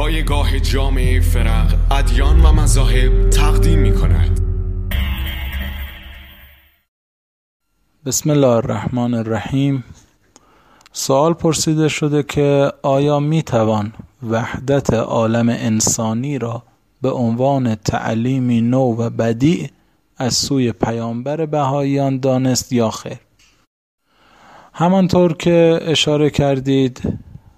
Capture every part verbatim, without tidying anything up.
پایگاه جامعه فرق، ادیان و مذاهب تقدیم می کند. بسم الله الرحمن الرحیم. سوال پرسیده شده که آیا می توان وحدت عالم انسانی را به عنوان تعلیمی نو و بدیع از سوی پیامبر بهائیان دانست یا خیر؟ همانطور که اشاره کردید،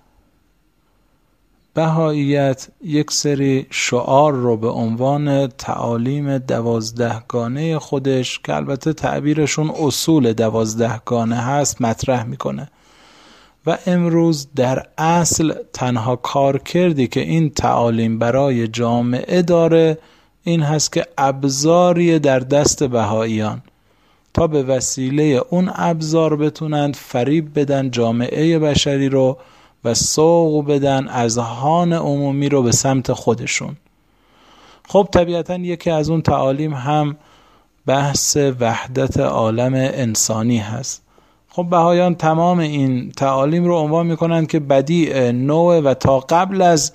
بهائیت یک سری شعار رو به عنوان تعالیم دوازدهگانه خودش که البته تعبیرشون اصول دوازدهگانه هست مطرح میکنه و امروز در اصل تنها کار کردی که این تعالیم برای جامعه داره این هست که ابزاری در دست بهائیان تا به وسیله اون ابزار بتونند فریب بدن جامعه بشری رو و سوق بدن اذهان عمومی رو به سمت خودشون. خب طبیعتاً یکی از اون تعالیم هم بحث وحدت عالم انسانی هست. خب بهائیان تمام این تعالیم رو عنوان میکنن که بدیع نوع و تا قبل از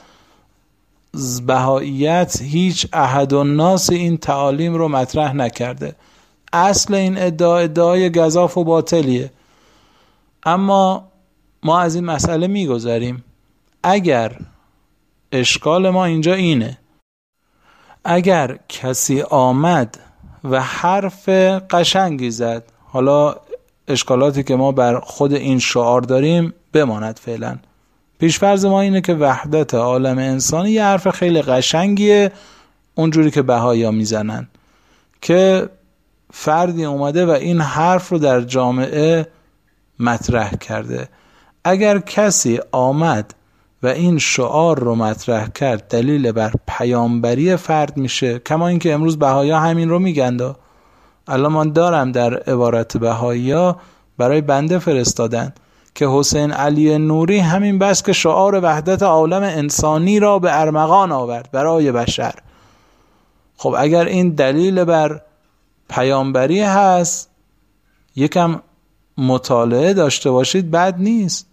بهائیت هیچ احد الناس این تعالیم رو مطرح نکرده. اصل این ادعا ادعای گزاف و باطلیه. اما ما از این مسئله میگذریم. اگر اشکال ما اینجا اینه، اگر کسی آمد و حرف قشنگی زد، حالا اشکالاتی که ما بر خود این شعار داریم بماند فعلا، پیشفرض ما اینه که وحدت عالم انسانی یه حرف خیلی قشنگیه اونجوری که بهائی‌ها میزنن، که فردی اومده و این حرف رو در جامعه مطرح کرده. اگر کسی آمد و این شعار رو مطرح کرد دلیل بر پیامبری فرد میشه، کما اینکه امروز بهائی‌ها همین رو میگن. الان من دارم در عبارت بهائی‌ها برای بنده فرستادن که حسین علی نوری همین بس که شعار وحدت عالم انسانی را به ارمغان آورد برای بشر. خب اگر این دلیل بر پیامبری هست یکم مطالعه داشته باشید بد نیست.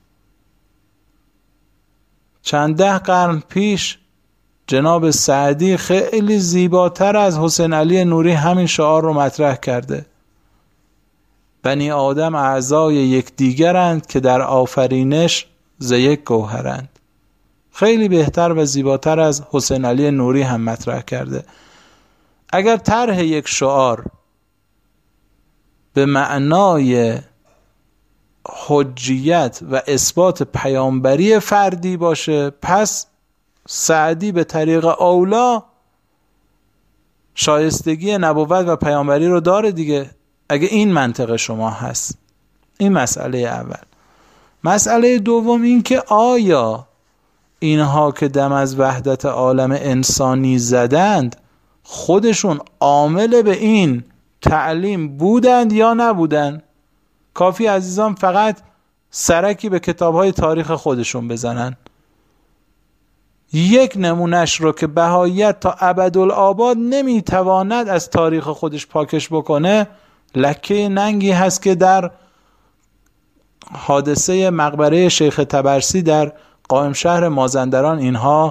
چند ده قرن پیش جناب سعدی خیلی زیباتر از حسین علی نوری همین شعار رو مطرح کرده: بنی آدم اعضای یکدیگرند که در آفرینش ز یک گوهرند. خیلی بهتر و زیباتر از حسین علی نوری هم مطرح کرده. اگر طرح یک شعار به معنای حجیت و اثبات پیامبری فردی باشه، پس سعدی به طریق اولا شایستگی نبوت و پیامبری رو داره دیگه، اگه این منطق شما هست. این مسئله اول. مسئله دوم این که آیا اینها که دم از وحدت عالم انسانی زدند خودشون عامل به این تعلیم بودند یا نبودند؟ کافی عزیزان فقط سرکی به کتاب‌های تاریخ خودشون بزنن. یک نمونش رو که بهائیت تا ابدالآباد نمیتواند از تاریخ خودش پاکش بکنه، لکه ننگی هست که در حادثه مقبره شیخ طبرسی در قائم شهر مازندران اینها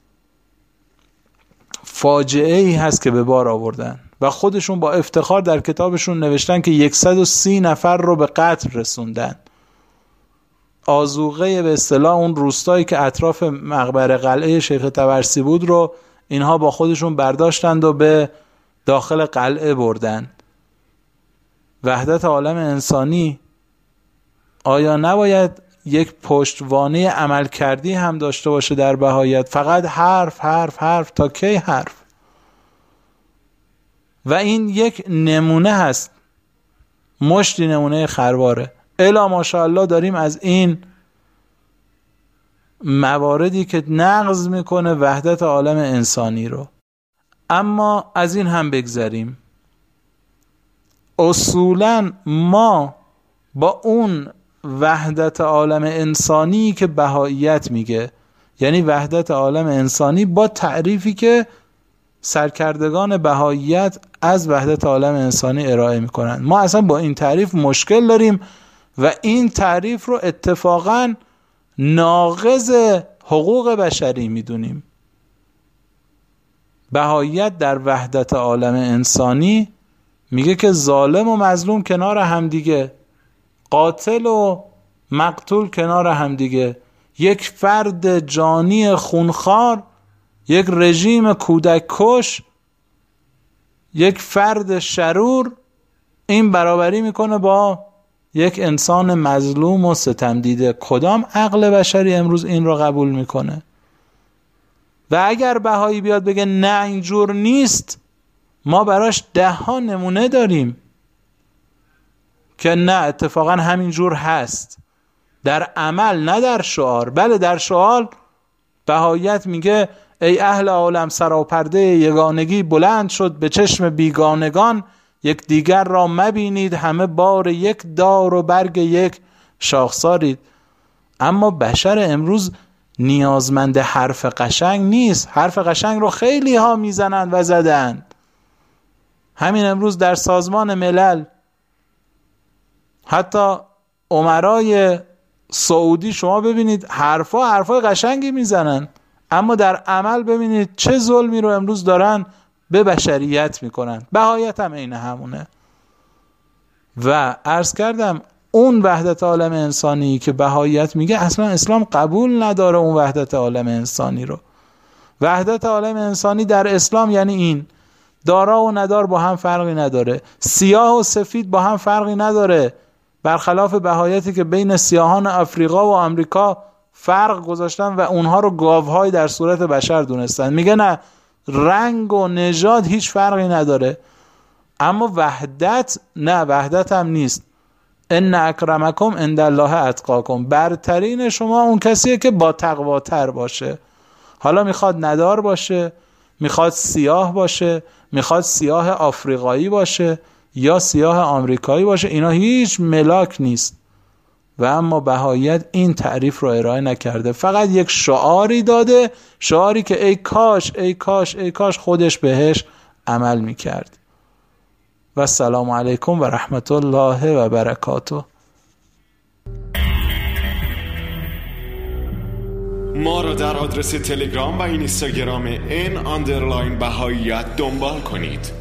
فاجعه ای هست که به بار آوردن و خودشون با افتخار در کتابشون نوشتن که صد و سی نفر رو به قتل رسوندن. آذوقه به اصطلاح اون روستایی که اطراف مقبره قلعه شیخ طبرسی بود رو اینها با خودشون برداشتند و به داخل قلعه بردن. وحدت عالم انسانی آیا نباید یک پشتوانه عمل کردی هم داشته باشه در بهائیت؟ فقط حرف حرف حرف تا کی حرف؟ و این یک نمونه هست، مشتی نمونه خرواره. الا ماشاءالله داریم از این مواردی که نقض میکنه وحدت عالم انسانی رو. اما از این هم بگذریم، اصولا ما با اون وحدت عالم انسانی که بهائیت میگه، یعنی وحدت عالم انسانی با تعریفی که سرکردگان بهائیت از وحدت عالم انسانی ارائه میکنن، ما اصلا با این تعریف مشکل داریم و این تعریف رو اتفاقا ناقض حقوق بشری میدونیم. بهاییت در وحدت عالم انسانی میگه که ظالم و مظلوم کنار همدیگه، قاتل و مقتول کنار همدیگه، یک فرد جانی خونخوار، یک رژیم کودک کش، یک فرد شرور، این برابری میکنه با یک انسان مظلوم و ستم دیده. کدام عقل بشری امروز این رو قبول میکنه؟ و اگر بهایی بیاد بگه نه اینجور نیست، ما براش ده ها نمونه داریم که نه اتفاقا همینجور هست، در عمل نه در شعار. بله در شعار بهاییت میگه ای اهل عالم سراپرده یگانگی بلند شد، به چشم بیگانگان یک دیگر را مبینید، همه بار یک دار و برگ یک شاخسارید. اما بشر امروز نیازمند حرف قشنگ نیست. حرف قشنگ رو خیلی ها میزنند و زدند. همین امروز در سازمان ملل حتی امرای سعودی شما ببینید حرفا حرفای قشنگی میزنن، اما در عمل ببینید چه ظلمی رو امروز دارن به بشریت میکنن. بهاییت هم عین همونه. و عرض کردم اون وحدت عالم انسانی که بهاییت میگه اصلا اسلام قبول نداره اون وحدت عالم انسانی رو. وحدت عالم انسانی در اسلام یعنی این: دارا و ندار با هم فرقی نداره، سیاه و سفید با هم فرقی نداره، برخلاف بهاییتی که بین سیاهان آفریقا و آمریکا فرق گذاشتن و اونها رو گاوهای در صورت بشر دونستن. میگه نه، رنگ و نژاد هیچ فرقی نداره. اما وحدت نه، وحدت هم نیست. ان اکرمکم عند الله اتقاکم، برترین شما اون کسیه که با تقواتر باشه. حالا میخواد ندار باشه، میخواد سیاه باشه، میخواد سیاه آفریقایی باشه یا سیاه آمریکایی باشه، اینا هیچ ملاک نیست. و اما بهاییت این تعریف رو ارائه نکرده، فقط یک شعاری داده، شعاری که ای کاش ای کاش ای کاش خودش بهش عمل میکرد. و السلام علیکم و رحمت الله و برکاته. ما را در آدرس تلگرام و اینستاگرام ان آندرلاین بهاییت دنبال کنید.